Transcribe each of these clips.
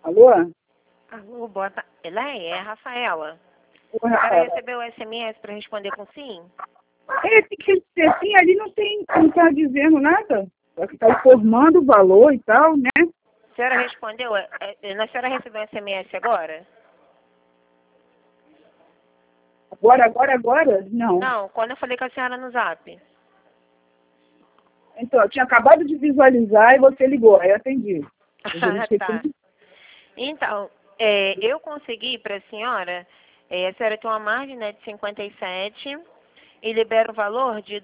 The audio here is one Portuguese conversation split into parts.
Alô? Alô, boa tarde. É a Rafaela. Ô, A senhora Rafaela. recebeu o SMS para responder com sim? Tem que ser assim, ali não tá dizendo nada. Só que tá informando o valor e tal, né? A senhora respondeu? A senhora recebeu o SMS agora? Agora? Não. Não, quando eu falei com a senhora no Zap. Então, eu tinha acabado de visualizar e você ligou, aí eu atendi. Eu já esqueci. Tá. Então, eu consegui para a senhora tem uma margem, né, de 57 e libera o valor de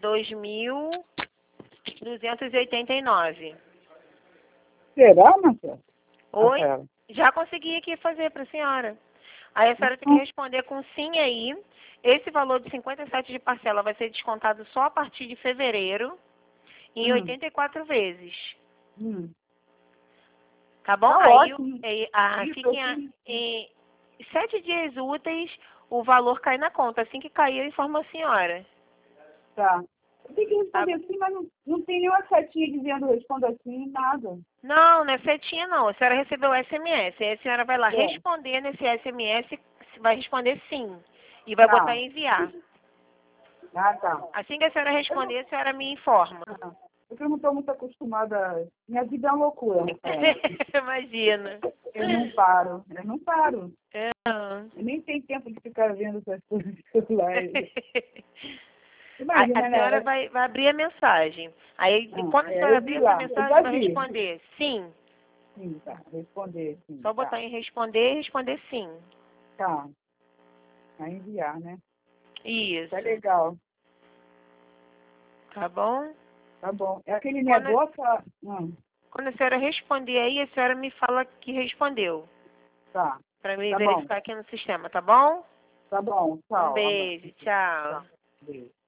2.289. Será, Marcelo? Oi? Rafaela? Já consegui aqui fazer para a senhora. Aí a senhora tem que responder com sim aí. Esse valor de 57 de parcela vai ser descontado só a partir de fevereiro, em 84 vezes. Tá bom? Tá Aí ótimo. fica em 7 dias úteis, o valor cai na conta. Assim que cair, eu informo a senhora. Tá. Eu tenho que Tá? responder assim, mas não tem nenhuma setinha dizendo responda assim, nada. Não é setinha não. A senhora recebeu o SMS. Aí a senhora vai lá É. responder nesse SMS, vai responder sim. E vai Tá. botar enviar. Tá. Assim que a senhora responder, a senhora me informa. Porque eu não estou muito acostumada. Minha vida é uma loucura, Rafaela. Imagina. Eu não paro. É. Eu nem tenho tempo de ficar vendo essas coisas no celular. A Imagina, senhora né? vai abrir a mensagem. Aí, quando a Eu senhora vi abrir essa lá. Eu mensagem, já vai vi. responder sim. Sim, tá. Responder, sim. Só botar em responder e responder sim. Tá. Vai enviar, né? Isso. Tá legal. Tá bom? Tá bom. É aquele Quando, negócio. quando a senhora responder aí, a senhora me fala que respondeu. Tá. Pra mim Tá bom. verificar aqui no sistema, tá bom? Tá bom. Um Tchau. beijo, tchau. Tchau. Beijo.